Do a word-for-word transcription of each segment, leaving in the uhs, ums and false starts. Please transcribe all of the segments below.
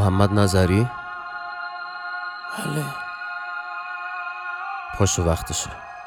محمد نظری بله پشت وقتشه.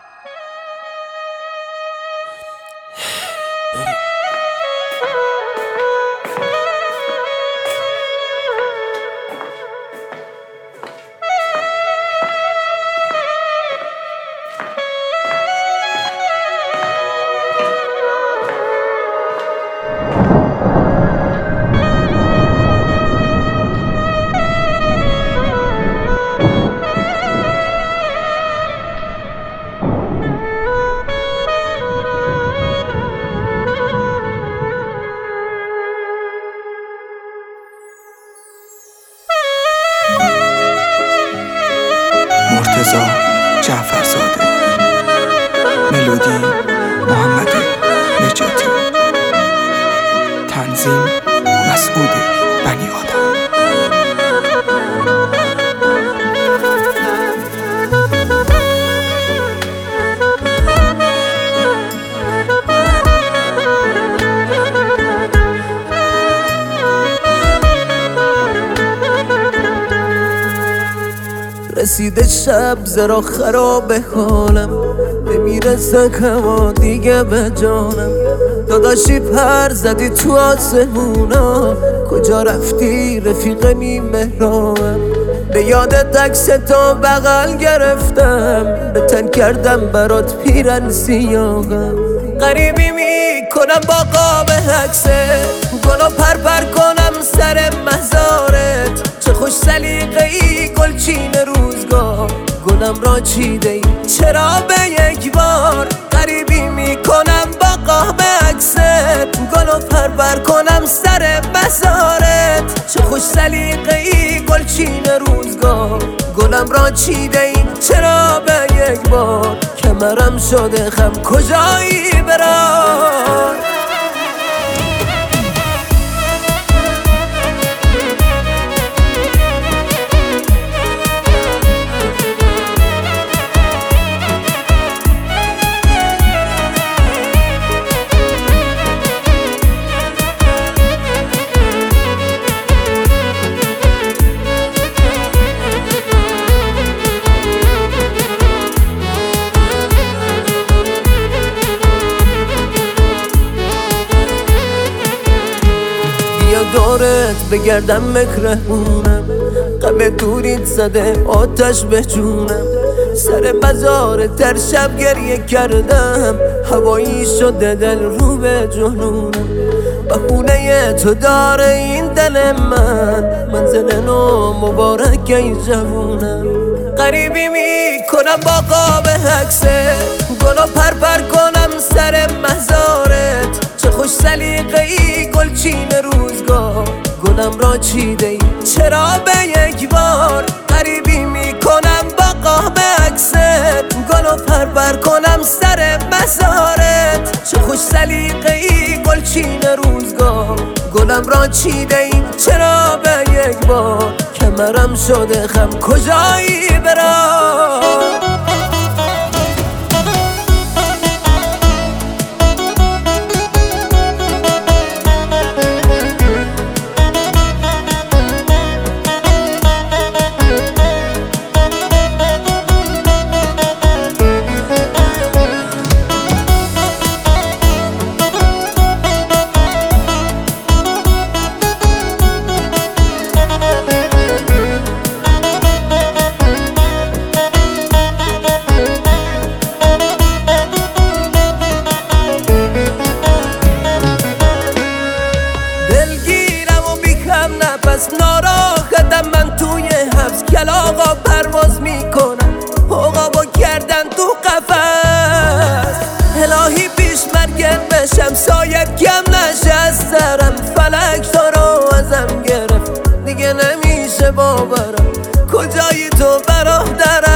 مرتضی جعفرزاده، ملودی محمد نجاتی، تنظیم مسعود بنی آدم. رسیده شب زرا خراب حالم، نمیرسه کما دیگه به جانم. داداشی پر زدی تو آسمونا، کجا رفتی رفیق نیمه راهم؟ به یادت عکس تا بغل گرفتم، به تن کردم برات پیرن سیاهم. غریبی میکنم با قاب عکسه، گلا پر پر کنم سر مزارت. چه خوش سلیقه ای گلچین روزگار، گلم را چیده ای چرا به یک بار؟ غریبی میکنم با قاب عکست، گلا پر پر کنم سر مزارت. چه خوش سلیقه ای گلچین روزگار، گلم را چیده ای چرا به یک بار؟ کمرم شده خم کجایی برای؟ دورت بگردم مکرهونم، غم دوریت زده آتش به جونم. سر مزار در شب گریه کردم، هوایی شده دل رو به جنونم. بهونه تو داره این دل من، منزل نو مبارک ای جوونم. غریبی میکنم با قاب عکسه، گلا پر پر کنم سر مزارت. چه خوش سلیقه ای گلچین روزگار، گلم را چیده ای چرا به یک بار؟ غریبی میکنم با قاب عکست، گلا پر پر کنم سر مزارت. چه خوش سلیقه ای گلچین روزگار، گلم را چیده ای چرا به یک بار؟ کمرم شده خم کجایی برای؟ ناراحتم من توی حبس، کلاغا پرواز میکنم عقابا کردن تو قفس. الهی پیش مرگم بشم سایت کم نشه از سرم، فلک تو رو ازم گرفت دیگه نمیشه باورم. کجایی تو برادرم؟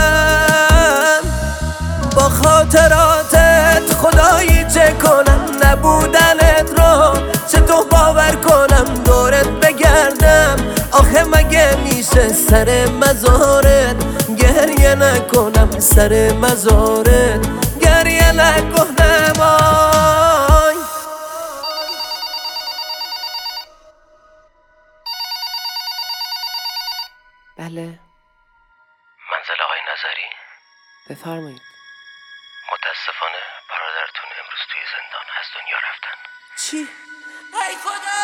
با خاطراتت خدایی چه کنم؟ نبودنت رو چطور باور کنم؟ دورت بگردم آخه مگه میشه سر مزارت گریه نکنم؟ سر مزارت گریه نکنم آی. بله. منزل آقای نظری؟ بفرمایید. متاسفانه برادرتون امروز توی زندان از دنیا رفتن. چی؟ ای خدا!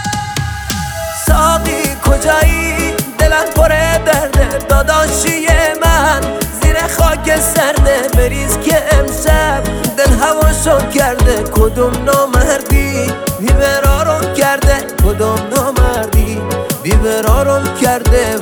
ساقی کجایی؟ دلم پره درده داداشی من، زیر خاک سرده بریز که امشب دل هواشو کرده. کدوم نامردی بیبرارم کرده، کدوم نامردی بیبرارم کرده.